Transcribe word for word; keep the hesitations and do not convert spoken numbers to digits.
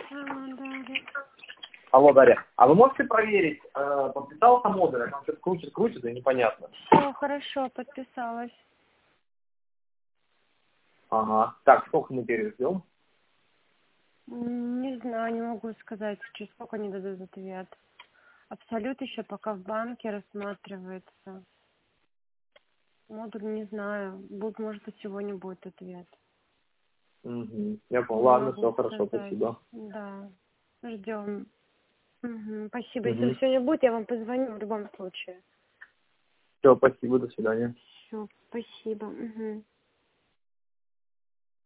А, Дарья. Алло, Дарья. А вы можете проверить, э, подписался модуль, а там что-то крутит, крутит, и непонятно. Все, хорошо, подписалась. Ага. Так, сколько мы теперь ждем? М, Не знаю, не могу сказать, через сколько они дадут ответ. Абсолют еще пока в банке рассматривается. Модуль не знаю. Будет, может, и сегодня будет ответ. Угу. Я понял. Не Ладно, могу все хорошо, сказать. спасибо. Да. Ждем. Мгм. Спасибо. Если Угу. сегодня будет, я вам позвоню в любом случае. Все, спасибо, до свидания. Все, спасибо. Мгм.